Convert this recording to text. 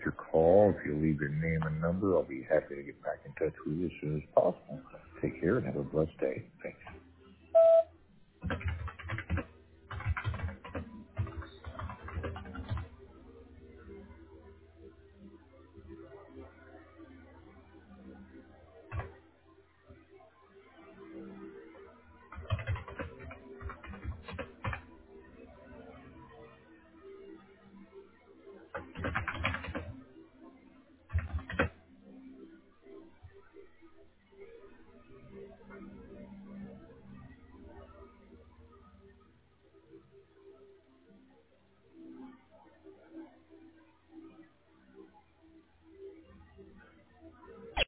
your call. If you leave your name and number, I'll be happy to get back in touch with you as soon as possible. Take care and have a blessed day. Thanks.